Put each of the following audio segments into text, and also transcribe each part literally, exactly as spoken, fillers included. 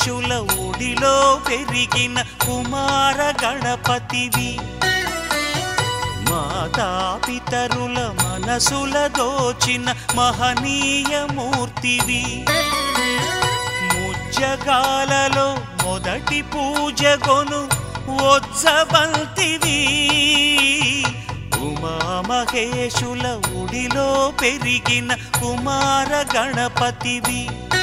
మహేశుల ఒడిలో పెరిగిన కుమార గణపతివి మాతాపితరుల మనసుల దోచిన మహనీయ మూర్తివి ముజ్జగాలలో మొదటి పూజగొను వొజ్జబంతివి ఉమా మహేశుల ఒడిలో పెరిగిన కుమార గణపతివి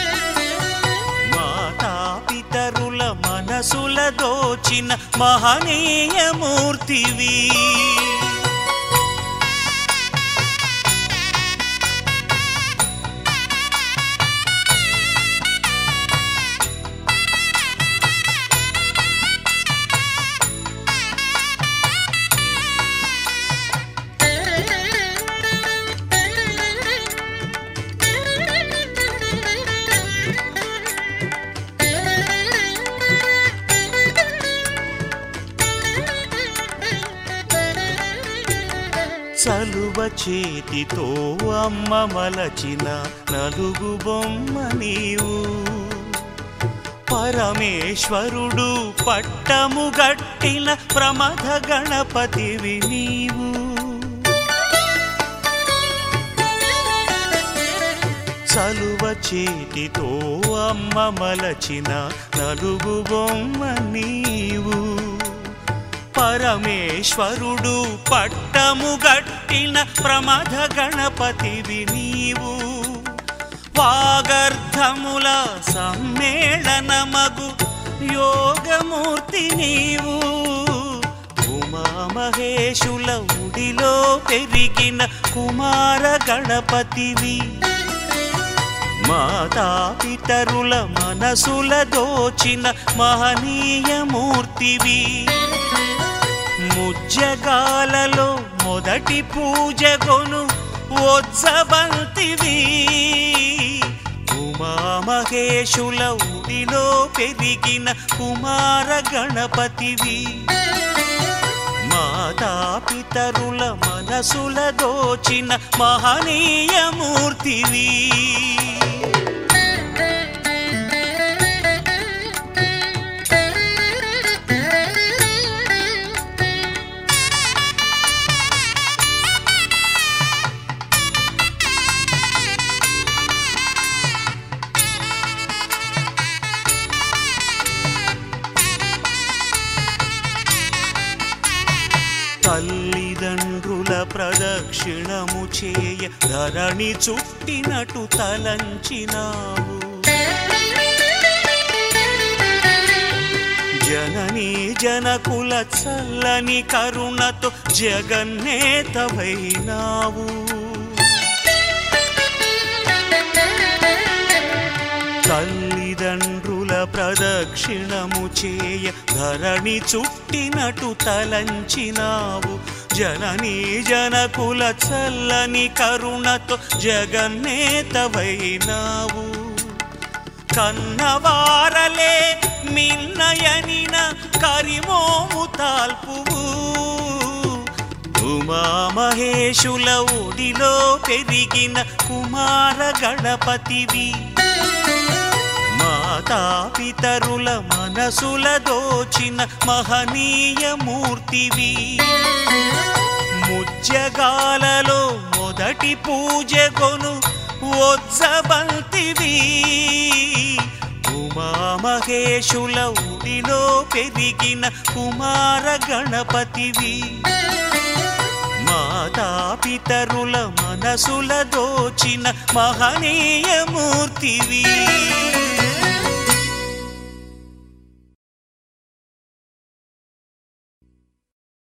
మాతాపితరుల మనసుల దోచిన మహనీయ మూర్తివి చలువ చేతితో అమ్మ మలచిన నలుగు బొమ్మ నీవు పరమేశ్వరుడు పట్టము గట్టిన ప్రమథ గణపతివి నీవు చలువ చేతితో అమ్మ మలచిన నలుగు బొమ్మ నీవు పరమేశ్వరుడు పట్టము గట్టిన ప్రమథ గణపతివి నీవు వాగర్ధముల సమ్మేళనమగు యోగమూర్తి నీవు ఉమా మహేశుల ఒడిలో పెరిగిన కుమార గణపతివి మాతాపితరుల మనసుల దోచిన మహనీయ మూర్తివి ముజ్జగాలలో మొదటి పూజగొను వొజ్జబంతివి ఉమా మహేశుల ఒడిలో పెరిగిన కుమార గణపతివి మాతాపితరుల మనసుల దోచిన మహనీయ మూర్తివి తల్లిదండ్రుల ప్రదక్షిణము చేయ ధరణి చుట్టినటు తలంచినావు జననీ జనకుల చల్లని కరుణతో జగన్నేతవైనావు తల్లిదండ్రుల ప్రదక్షిణము చేయ ధరణి చుట్టినటు తలంచినావు జననీ జనకుల చల్లని కరుణతో జగన్నేతవైనావు కన్నవారలే మిన్నయనిన కరిమోము తాల్పువు ఉమా మహేశుల ఒడిలో పెరిగిన కుమార గణపతివి మాతాపితరుల మనసుల దోచిన మహనీయ మూర్తివి ముజ్జగాలలో మొదటి పూజగొను వొజ్జబంతివి ఉమా మహేశుల ఒడిలో పెరిగిన కుమార గణపతివి మాతాపితరుల మనసుల దోచిన మహనీయ మూర్తివి